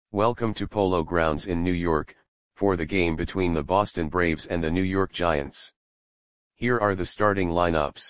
Welcome to Polo Grounds in New York, for the game between the Boston Braves and the New York Giants. Here are the starting lineups.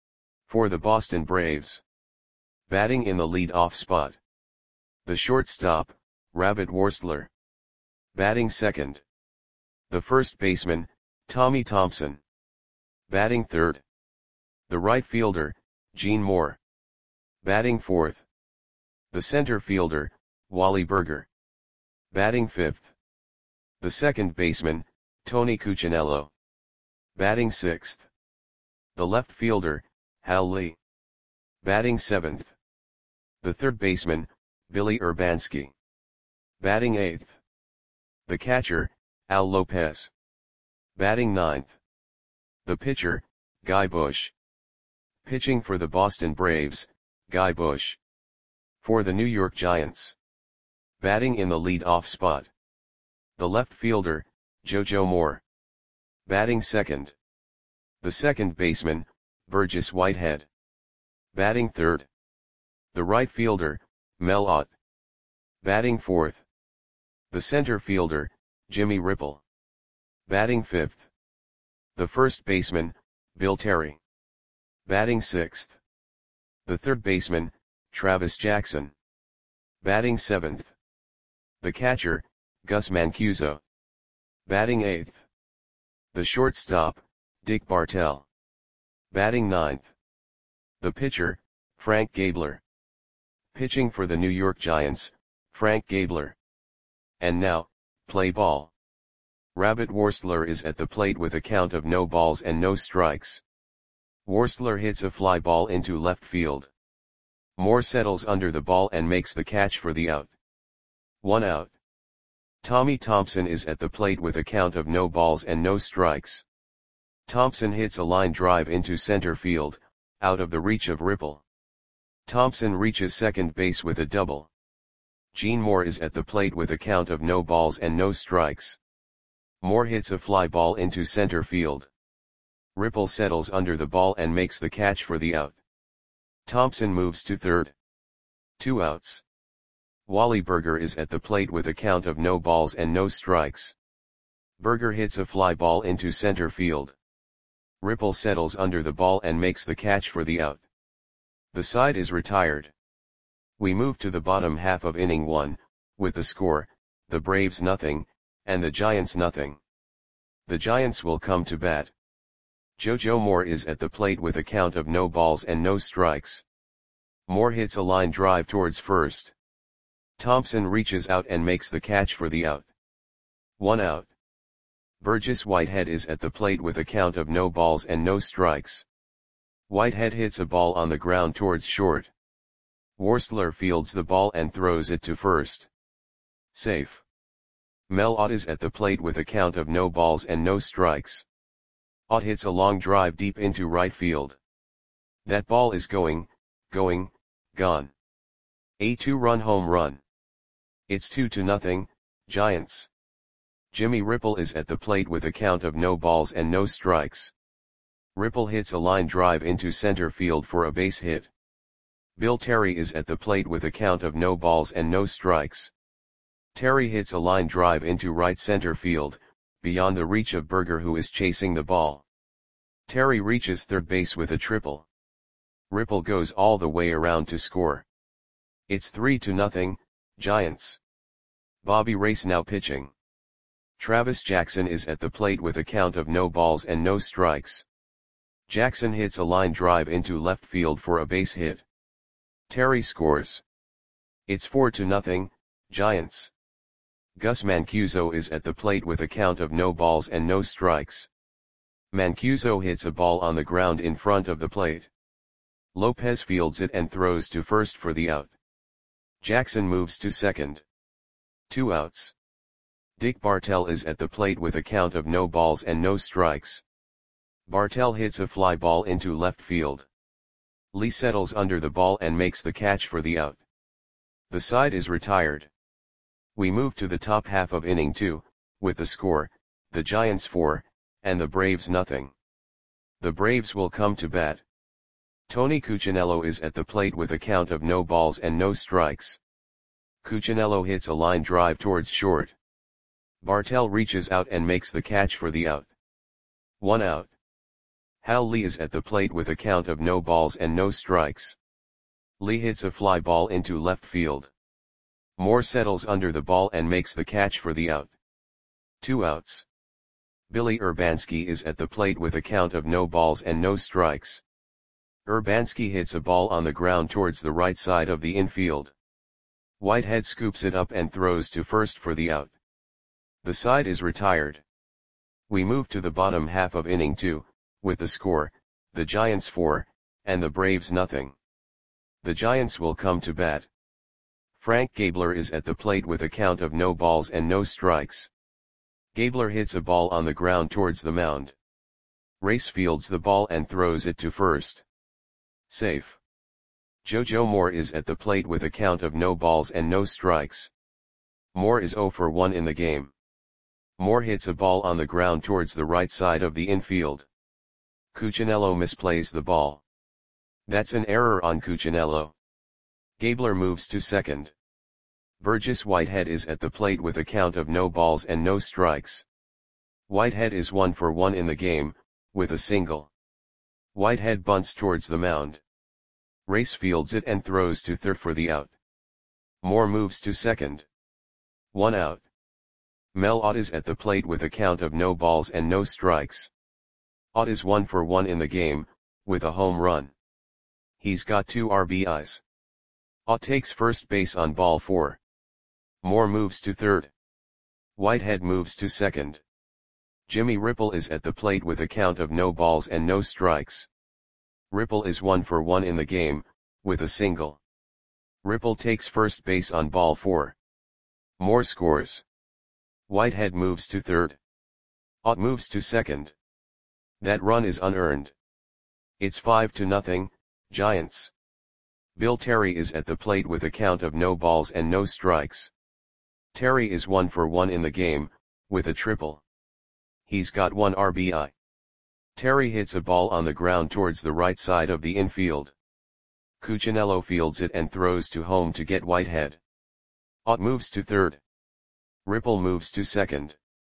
For the Boston Braves. Batting in the lead-off spot. The shortstop, Rabbit Worsler. Batting second. The first baseman, Tommy Thompson. Batting third. The right fielder, Gene Moore. Batting fourth. The center fielder, Wally Burger. Batting fifth. The second baseman, Tony Cuccinello. Batting sixth. The left fielder, Hal Lee. Batting seventh. The third baseman, Billy Urbanski. Batting eighth. The catcher, Al Lopez. Batting ninth. The pitcher, Guy Bush. Pitching for the Boston Braves, Guy Bush. For the New York Giants. Batting in the lead-off spot. The left fielder, JoJo Moore. Batting second. The second baseman, Burgess Whitehead. Batting third. The right fielder, Mel Ott. Batting fourth. The center fielder, Jimmy Ripple. Batting fifth. The first baseman, Bill Terry. Batting sixth. The third baseman, Travis Jackson. Batting seventh. The catcher, Gus Mancuso. Batting eighth. The shortstop, Dick Bartell. Batting ninth. The pitcher, Frank Gabler. Pitching for the New York Giants, Frank Gabler. And now, play ball. Rabbit Worsler is at the plate with a count of no balls and no strikes. Worsler hits a fly ball into left field. Moore settles under the ball and makes the catch for the out. 1 out. Tommy Thompson is at the plate with a count of no balls and no strikes. Thompson hits a line drive into center field, out of the reach of Ripple. Thompson reaches second base with a double. Gene Moore is at the plate with a count of no balls and no strikes. Moore hits a fly ball into center field. Ripple settles under the ball and makes the catch for the out. Thompson moves to third. 2 outs. Wally Burger is at the plate with a count of no balls and no strikes. Burger hits a fly ball into center field. Ripple settles under the ball and makes the catch for the out. The side is retired. We move to the bottom half of inning 1, with the score, the Braves nothing, and the Giants nothing. The Giants will come to bat. JoJo Moore is at the plate with a count of no balls and no strikes. Moore hits a line drive towards first. Thompson reaches out and makes the catch for the out. 1 out. Burgess Whitehead is at the plate with a count of no balls and no strikes. Whitehead hits a ball on the ground towards short. Worsler fields the ball and throws it to first. Safe. Mel Ott is at the plate with a count of no balls and no strikes. Ott hits a long drive deep into right field. That ball is gone. A 2-run home run. It's 2-0, Giants. Jimmy Ripple is at the plate with a count of no balls and no strikes. Ripple hits a line drive into center field for a base hit. Bill Terry is at the plate with a count of no balls and no strikes. Terry hits a line drive into right center field, beyond the reach of Burger, who is chasing the ball. Terry reaches third base with a triple. Ripple goes all the way around to score. It's 3-0, Giants. Bobby Race now pitching. Travis Jackson is at the plate with a count of no balls and no strikes. Jackson hits a line drive into left field for a base hit. Terry scores. It's 4-0, Giants. Gus Mancuso is at the plate with a count of no balls and no strikes. Mancuso hits a ball on the ground in front of the plate. Lopez fields it and throws to first for the out. Jackson moves to second. 2 outs. Dick Bartell is at the plate with a count of no balls and no strikes. Bartell hits a fly ball into left field. Lee settles under the ball and makes the catch for the out. The side is retired. We move to the top half of inning 2, with the score, the Giants 4, and the Braves nothing. The Braves will come to bat. Tony Cuccinello is at the plate with a count of no balls and no strikes. Cuccinello hits a line drive towards short. Bartel reaches out and makes the catch for the out. 1 out. Hal Lee is at the plate with a count of no balls and no strikes. Lee hits a fly ball into left field. Moore settles under the ball and makes the catch for the out. 2 outs. Billy Urbanski is at the plate with a count of no balls and no strikes. Urbanski hits a ball on the ground towards the right side of the infield. Whitehead scoops it up and throws to first for the out. The side is retired. We move to the bottom half of inning 2, with the score, the Giants 4, and the Braves nothing. The Giants will come to bat. Frank Gabler is at the plate with a count of no balls and no strikes. Gabler hits a ball on the ground towards the mound. Race fields the ball and throws it to first. Safe. JoJo Moore is at the plate with a count of no balls and no strikes. Moore is 0 for 1 in the game. Moore hits a ball on the ground towards the right side of the infield. Cuccinello misplays the ball. That's an error on Cuccinello. Gabler moves to second. Burgess Whitehead is at the plate with a count of no balls and no strikes. Whitehead is 1 for 1 in the game, with a single. Whitehead bunts towards the mound. Race fields it and throws to third for the out. Moore moves to second. 1 out. Mel Ott is at the plate with a count of no balls and no strikes. Ott is 1 for 1 in the game, with a home run. He's got 2 RBIs. Ott takes first base on ball 4. Moore moves to third. Whitehead moves to second. Jimmy Ripple is at the plate with a count of no balls and no strikes. Ripple is 1 for 1 in the game, with a single. Ripple takes first base on ball 4. Moore scores. Whitehead moves to third. Ott moves to second. That run is unearned. It's 5-0, Giants. Bill Terry is at the plate with a count of no balls and no strikes. Terry is 1 for 1 in the game, with a triple. He's got 1 RBI. Terry hits a ball on the ground towards the right side of the infield. Cuccinello fields it and throws to home to get Whitehead. Ott moves to third. Ripple moves to second.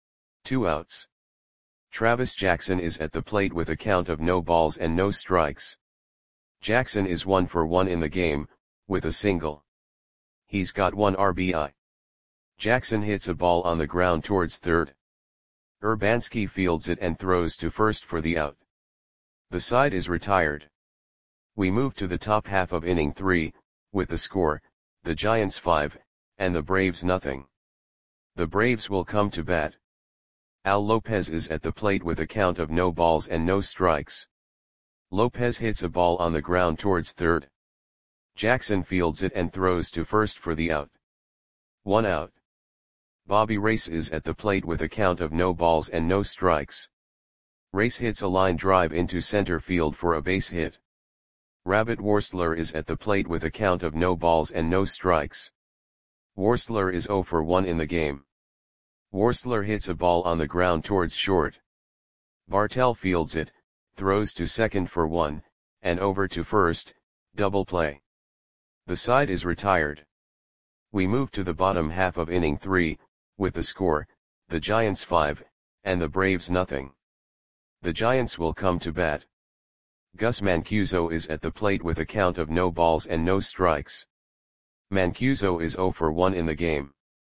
2 outs. Travis Jackson is at the plate with a count of no balls and no strikes. Jackson is 1 for 1 in the game, with a single. He's got 1 RBI. Jackson hits a ball on the ground towards third. Urbanski fields it and throws to first for the out. The side is retired. We move to the top half of inning 3, with the score, the Giants 5, and the Braves nothing. The Braves will come to bat. Al Lopez is at the plate with a count of no balls and no strikes. Lopez hits a ball on the ground towards third. Jackson fields it and throws to first for the out. 1 out. Bobby Race is at the plate with a count of no balls and no strikes. Race hits a line drive into center field for a base hit. Rabbit Worstler is at the plate with a count of no balls and no strikes. Worstler is 0 for 1 in the game. Worstler hits a ball on the ground towards short. Bartel fields it, throws to second for 1, and over to first, double play. The side is retired. We move to the bottom half of inning 3, with the score, the Giants 5, and the Braves nothing. The Giants will come to bat. Gus Mancuso is at the plate with a count of no balls and no strikes. Mancuso is 0 for 1 in the game.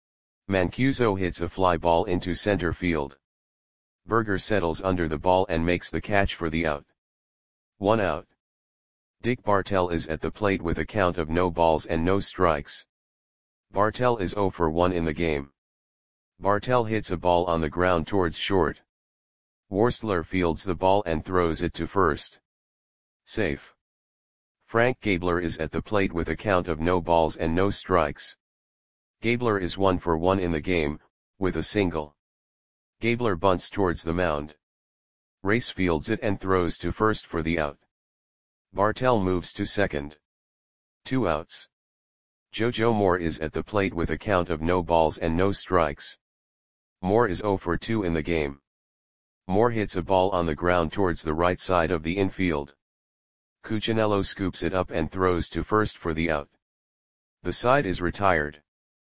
Mancuso hits a fly ball into center field. Berger settles under the ball and makes the catch for the out. 1 out. Dick Bartel is at the plate with a count of no balls and no strikes. Bartel is 0 for 1 in the game. Bartel hits a ball on the ground towards short. Worstler fields the ball and throws it to first. Safe. Frank Gabler is at the plate with a count of no balls and no strikes. Gabler is 1 for 1 in the game, with a single. Gabler bunts towards the mound. Race fields it and throws to first for the out. Bartel moves to second. 2 outs. JoJo Moore is at the plate with a count of no balls and no strikes. Moore is 0 for 2 in the game. Moore hits a ball on the ground towards the right side of the infield. Cuccinello scoops it up and throws to first for the out. The side is retired.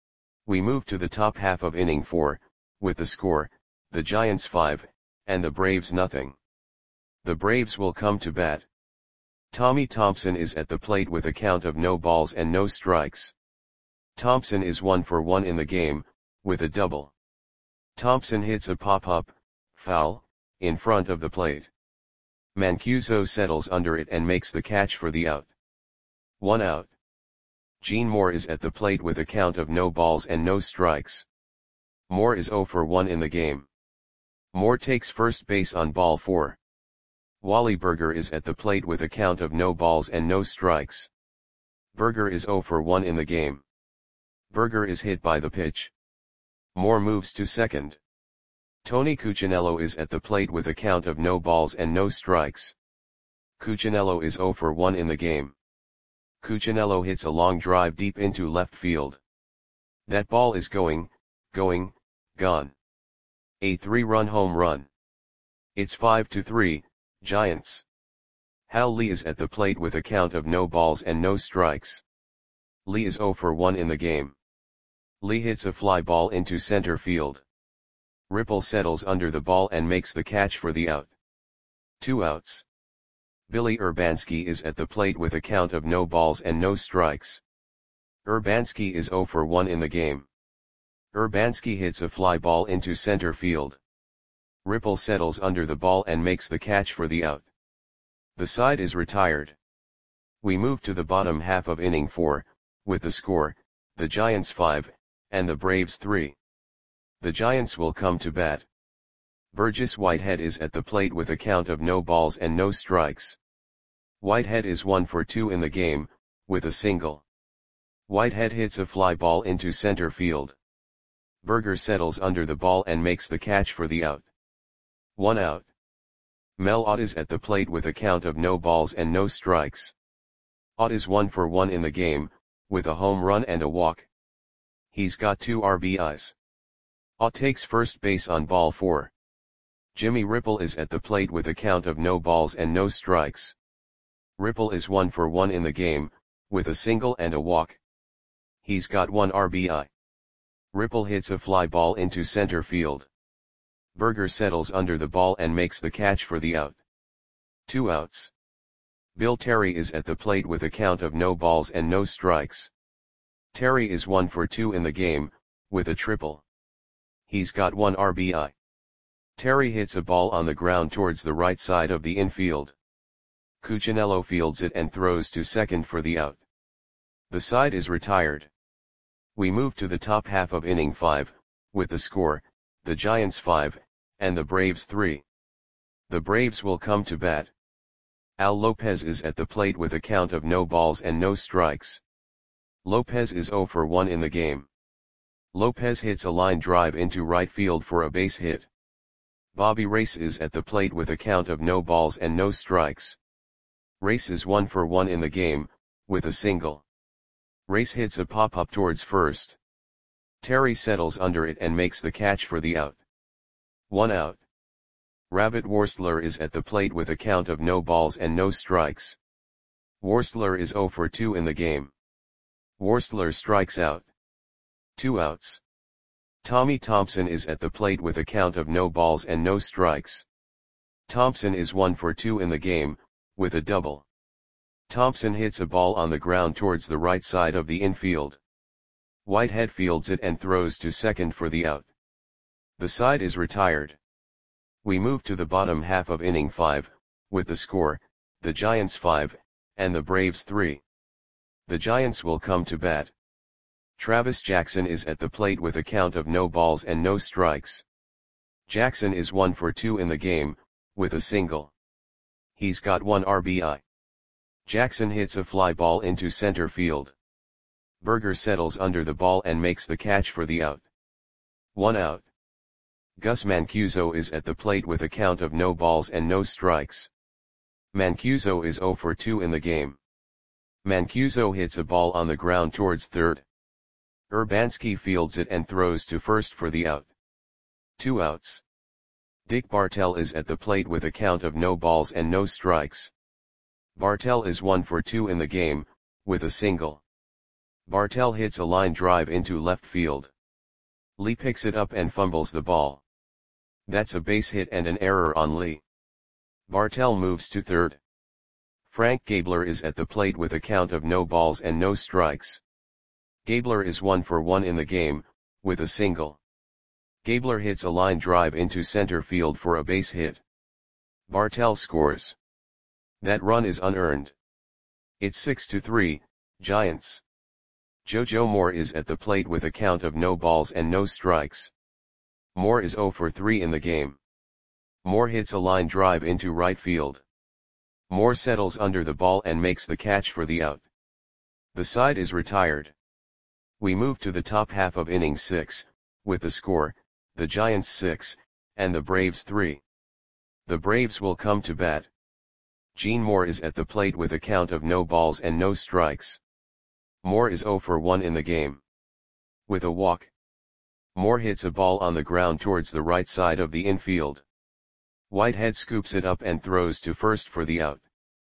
We move to the top half of inning 4, with the score, the Giants 5, and the Braves nothing. The Braves will come to bat. Tommy Thompson is at the plate with a count of no balls and no strikes. Thompson is 1 for 1 in the game, with a double. Thompson hits a pop-up, foul, in front of the plate. Mancuso settles under it and makes the catch for the out. 1 out. Gene Moore is at the plate with a count of no balls and no strikes. Moore is 0 for 1 in the game. Moore takes first base on ball 4. Wally Burger is at the plate with a count of no balls and no strikes. Burger is 0 for 1 in the game. Burger is hit by the pitch. Moore moves to second. Tony Cuccinello is at the plate with a count of no balls and no strikes. Cuccinello is 0 for 1 in the game. Cuccinello hits a long drive deep into left field. That ball is gone. A 3-run home run. It's 5-3, Giants. Hal Lee is at the plate with a count of no balls and no strikes. Lee is 0 for 1 in the game. Lee hits a fly ball into center field. Ripple settles under the ball and makes the catch for the out. 2 outs. Billy Urbanski is at the plate with a count of no balls and no strikes. Urbanski is 0 for 1 in the game. Urbanski hits a fly ball into center field. Ripple settles under the ball and makes the catch for the out. The side is retired. We move to the bottom half of inning 4, with the score, the Giants 5, and the Braves 3. The Giants will come to bat. Burgess Whitehead is at the plate with a count of no balls and no strikes. Whitehead is 1 for 2 in the game, with a single. Whitehead hits a fly ball into center field. Burger settles under the ball and makes the catch for the out. 1 out. Mel Ott is at the plate with a count of no balls and no strikes. Ott is 1 for 1 in the game, with a home run and a walk. He's got 2 RBIs. Ott takes first base on ball 4. Jimmy Ripple is at the plate with a count of no balls and no strikes. Ripple is 1 for 1 in the game, with a single and a walk. He's got 1 RBI. Ripple hits a fly ball into center field. Burger settles under the ball and makes the catch for the out. 2 outs. Bill Terry is at the plate with a count of no balls and no strikes. Terry is 1 for 2 in the game, with a triple. He's got 1 RBI. Terry hits a ball on the ground towards the right side of the infield. Cuccinello fields it and throws to second for the out. The side is retired. We move to the top half of inning 5, with the score, the Giants 5, and the Braves 3. The Braves will come to bat. Al Lopez is at the plate with a count of no balls and no strikes. Lopez is 0 for 1 in the game. Lopez hits a line drive into right field for a base hit. Bobby Race is at the plate with a count of no balls and no strikes. Race is 1 for 1 in the game, with a single. Race hits a pop-up towards first. Terry settles under it and makes the catch for the out. 1 out. Rabbit Worstler is at the plate with a count of no balls and no strikes. Worstler is 0 for 2 in the game. Worstler strikes out. 2 outs. Tommy Thompson is at the plate with a count of no balls and no strikes. Thompson is 1 for 2 in the game, with a double. Thompson hits a ball on the ground towards the right side of the infield. Whitehead fields it and throws to second for the out. The side is retired. We move to the bottom half of inning 5, with the score, the Giants 5, and the Braves 3. The Giants will come to bat. Travis Jackson is at the plate with a count of no balls and no strikes. Jackson is 1 for 2 in the game, with a single. He's got 1 RBI. Jackson hits a fly ball into center field. Burger settles under the ball and makes the catch for the out. 1 out. Gus Mancuso is at the plate with a count of no balls and no strikes. Mancuso is 0 for 2 in the game. Mancuso hits a ball on the ground towards third. Urbanski fields it and throws to first for the out. 2 outs. Dick Bartell is at the plate with a count of no balls and no strikes. Bartell is 1 for 2 in the game, with a single. Bartell hits a line drive into left field. Lee picks it up and fumbles the ball. That's a base hit and an error on Lee. Bartell moves to third. Frank Gabler is at the plate with a count of no balls and no strikes. Gabler is 1 for 1 in the game, with a single. Gabler hits a line drive into center field for a base hit. Bartell scores. That run is unearned. It's 6-3, Giants. JoJo Moore is at the plate with a count of no balls and no strikes. Moore is 0 for 3 in the game. Moore hits a line drive into right field. Moore settles under the ball and makes the catch for the out. The side is retired. We move to the top half of inning 6, with the score, the Giants 6, and the Braves 3. The Braves will come to bat. Gene Moore is at the plate with a count of no balls and no strikes. Moore is 0 for 1 in the game. With a walk. Moore hits a ball on the ground towards the right side of the infield. Whitehead scoops it up and throws to first for the out.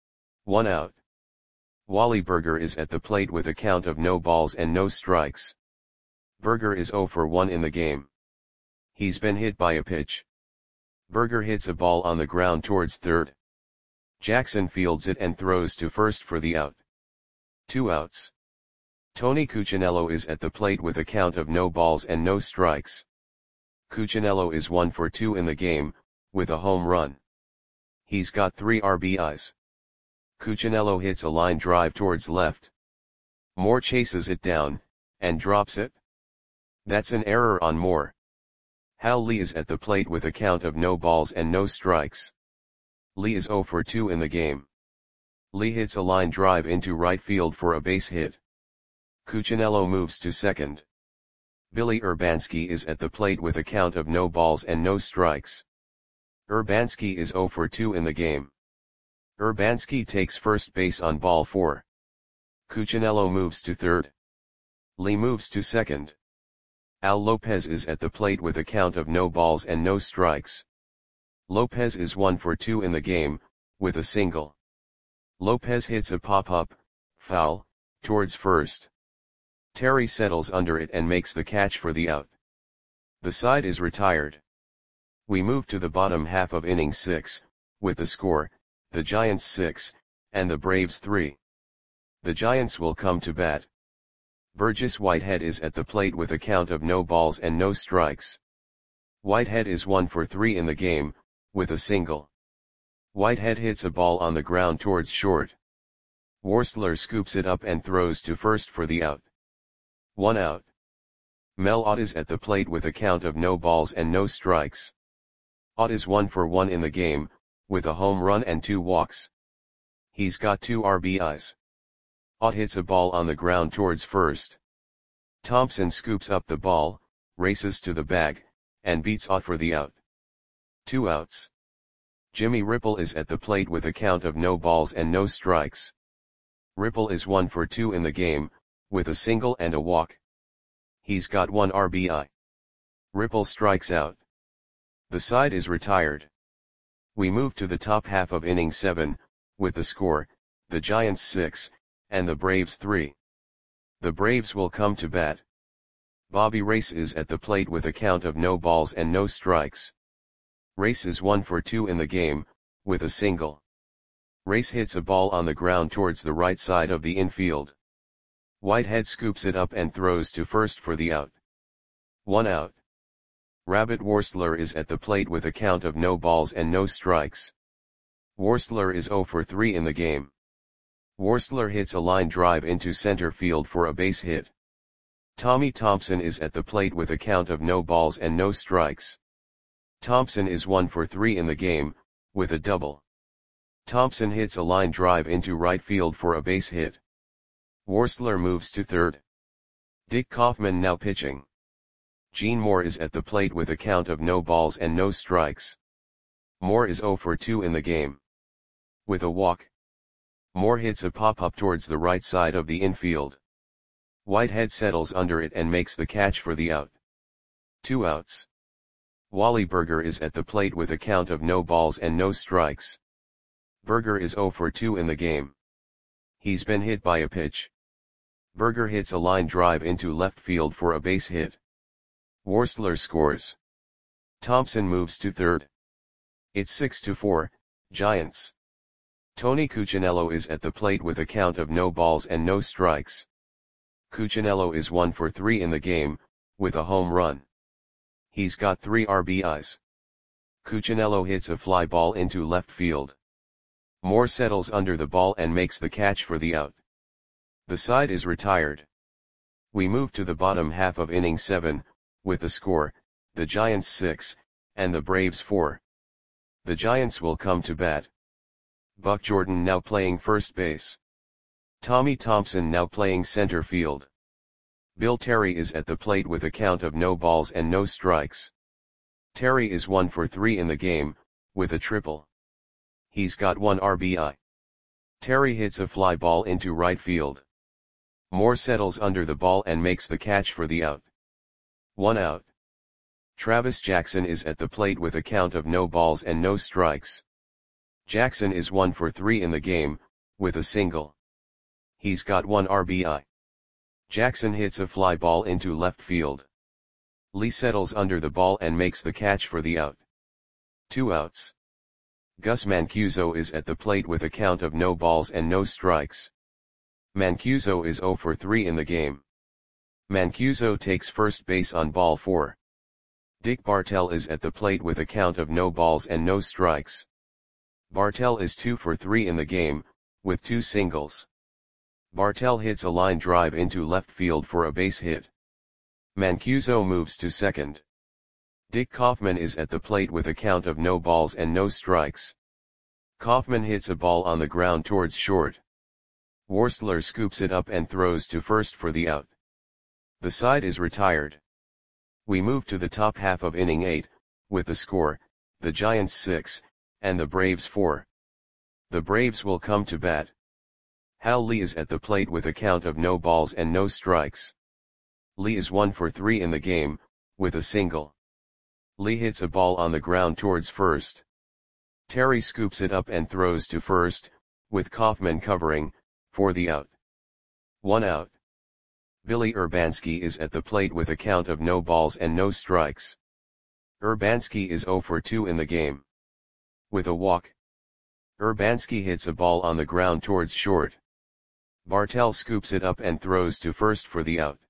1 out. Wally Burger is at the plate with a count of no balls and no strikes. Burger is 0 for 1 in the game. He's been hit by a pitch. Burger hits a ball on the ground towards third. Jackson fields it and throws to first for the out. 2 outs. Tony Cuccinello is at the plate with a count of no balls and no strikes. Cuccinello is 1 for 2 in the game, with a home run. He's got 3 RBIs. Cuccinello hits a line drive towards left. Moore chases it down, and drops it. That's an error on Moore. Hal Lee is at the plate with a count of no balls and no strikes. Lee is 0 for 2 in the game. Lee hits a line drive into right field for a base hit. Cuccinello moves to second. Billy Urbanski is at the plate with a count of no balls and no strikes. Urbanski is 0 for 2 in the game. Urbanski takes first base on ball 4. Cuccinello moves to third. Lee moves to second. Al Lopez is at the plate with a count of no balls and no strikes. Lopez is 1 for 2 in the game, with a single. Lopez hits a pop-up, foul, towards first. Terry settles under it and makes the catch for the out. The side is retired. We move to the bottom half of inning 6, with the score, the Giants 6, and the Braves 3. The Giants will come to bat. Burgess Whitehead is at the plate with a count of no balls and no strikes. Whitehead is 1 for 3 in the game, with a single. Whitehead hits a ball on the ground towards short. Worstler scoops it up and throws to first for the out. 1 out. Mel Ott is at the plate with a count of no balls and no strikes. Ott is 1 for 1 in the game, with a home run and 2 walks. He's got 2 RBIs. Ott hits a ball on the ground towards first. Thompson scoops up the ball, races to the bag, and beats Ott for the out. 2 outs. Jimmy Ripple is at the plate with a count of no balls and no strikes. Ripple is 1 for 2 in the game, with a single and a walk. He's got 1 RBI. Ripple strikes out. The side is retired. We move to the top half of inning 7, with the score, the Giants 6, and the Braves 3. The Braves will come to bat. Bobby Race is at the plate with a count of no balls and no strikes. Race is 1 for 2 in the game, with a single. Race hits a ball on the ground towards the right side of the infield. Whitehead scoops it up and throws to first for the out. 1 out. Rabbit Worstler is at the plate with a count of no balls and no strikes. Worstler is 0 for 3 in the game. Worstler hits a line drive into center field for a base hit. Tommy Thompson is at the plate with a count of no balls and no strikes. Thompson is 1 for 3 in the game, with a double. Thompson hits a line drive into right field for a base hit. Worstler moves to third. Dick Kaufman now pitching. Gene Moore is at the plate with a count of no balls and no strikes. Moore is 0 for 2 in the game. With a walk. Moore hits a pop-up towards the right side of the infield. Whitehead settles under it and makes the catch for the out. 2 outs. Wally Burger is at the plate with a count of no balls and no strikes. Burger is 0 for 2 in the game. He's been hit by a pitch. Burger hits a line drive into left field for a base hit. Worstler scores. Thompson moves to third. It's 6-4, Giants. Tony Cuccinello is at the plate with a count of no balls and no strikes. Cuccinello is 1 for 3 in the game, with a home run. He's got 3 RBIs. Cuccinello hits a fly ball into left field. Moore settles under the ball and makes the catch for the out. The side is retired. We move to the bottom half of inning 7, with the score, the Giants 6, and the Braves 4. The Giants will come to bat. Buck Jordan now playing first base. Tommy Thompson now playing center field. Bill Terry is at the plate with a count of no balls and no strikes. Terry is 1 for 3 in the game, with a triple. He's got 1 RBI. Terry hits a fly ball into right field. Moore settles under the ball and makes the catch for the out. 1 out. Travis Jackson is at the plate with a count of no balls and no strikes. Jackson is 1 for 3 in the game, with a single. He's got 1 RBI. Jackson hits a fly ball into left field. Lee settles under the ball and makes the catch for the out. 2 outs. Gus Mancuso is at the plate with a count of no balls and no strikes. Mancuso is 0 for 3 in the game. Mancuso takes first base on ball 4. Dick Bartell is at the plate with a count of no balls and no strikes. Bartell is 2 for 3 in the game, with 2 singles. Bartell hits a line drive into left field for a base hit. Mancuso moves to second. Dick Kaufman is at the plate with a count of no balls and no strikes. Kaufman hits a ball on the ground towards short. Worstler scoops it up and throws to first for the out. The side is retired. We move to the top half of inning 8, with the score, the Giants 6, and the Braves 4. The Braves will come to bat. Hal Lee is at the plate with a count of no balls and no strikes. Lee is 1 for 3 in the game, with a single. Lee hits a ball on the ground towards first. Terry scoops it up and throws to first, with Kaufman covering, for the out. 1 out. Billy Urbanski is at the plate with a count of no balls and no strikes. Urbanski is 0 for 2 in the game. With a walk. Urbanski hits a ball on the ground towards short. Bartell scoops it up and throws to first for the out.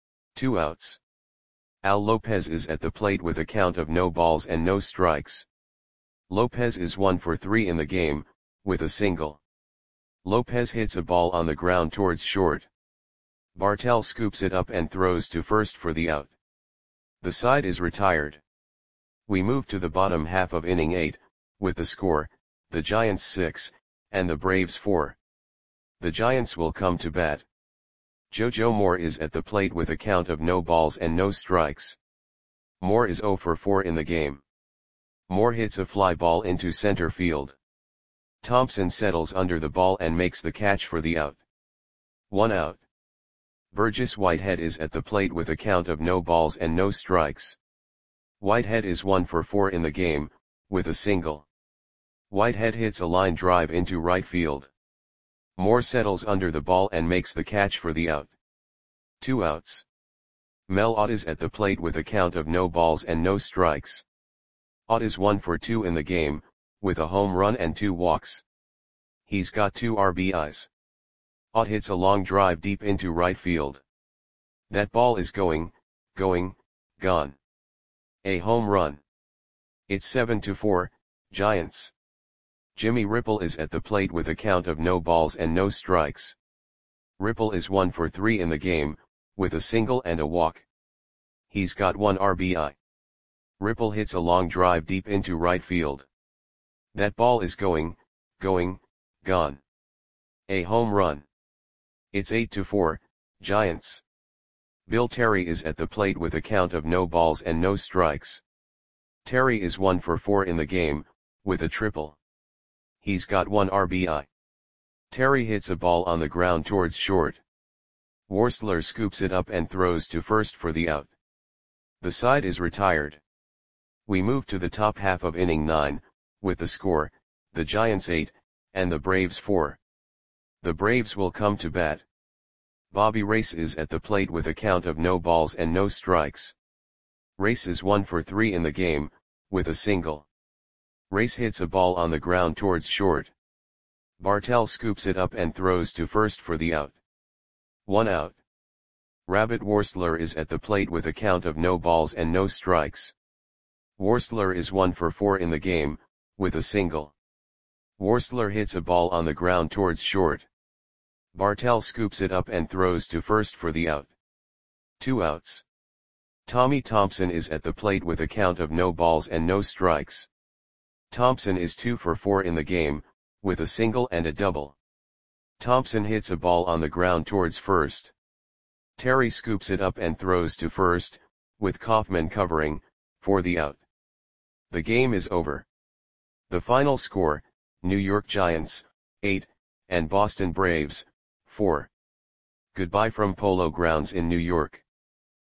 2 outs. Al Lopez is at the plate with a count of no balls and no strikes. Lopez is 1 for 3 in the game, with a single. Lopez hits a ball on the ground towards short. Bartell scoops it up and throws to first for the out. The side is retired. We move to the bottom half of inning 8, with the score, the Giants 6, and the Braves 4. The Giants will come to bat. JoJo Moore is at the plate with a count of no balls and no strikes. Moore is 0 for 4 in the game. Moore hits a fly ball into center field. Thompson settles under the ball and makes the catch for the out. 1 out. Burgess Whitehead is at the plate with a count of no balls and no strikes. Whitehead is 1 for 4 in the game, with a single. Whitehead hits a line drive into right field. Moore settles under the ball and makes the catch for the out. 2 outs. Mel Ott is at the plate with a count of no balls and no strikes. Ott is 1 for 2 in the game, with a home run and 2 walks. He's got 2 RBIs. Ott hits a long drive deep into right field. That ball is going, gone. A home run. It's 7-4, Giants. Jimmy Ripple is at the plate with a count of no balls and no strikes. Ripple is 1 for 3 in the game, with a single and a walk. He's got 1 RBI. Ripple hits a long drive deep into right field. That ball is going, gone. A home run. It's 8-4, Giants. Bill Terry is at the plate with a count of no balls and no strikes. Terry is 1 for 4 in the game, with a triple. He's got 1 RBI. Terry hits a ball on the ground towards short. Worstler scoops it up and throws to first for the out. The side is retired. We move to the top half of inning 9, with the score, the Giants 8, and the Braves 4. The Braves will come to bat. Bobby Race is at the plate with a count of no balls and no strikes. Race is 1 for 3 in the game, with a single. Race hits a ball on the ground towards short. Bartel scoops it up and throws to first for the out. 1 out. Rabbit Worstler is at the plate with a count of no balls and no strikes. Worstler is 1 for 4 in the game, with a single. Worstler hits a ball on the ground towards short. Bartel scoops it up and throws to first for the out. 2 outs. Tommy Thompson is at the plate with a count of no balls and no strikes. Thompson is 2 for 4 in the game, with a single and a double. Thompson hits a ball on the ground towards first. Terry scoops it up and throws to first, with Kaufman covering, for the out. The game is over. The final score, New York Giants, 8, and Boston Braves, 4. Goodbye from Polo Grounds in New York.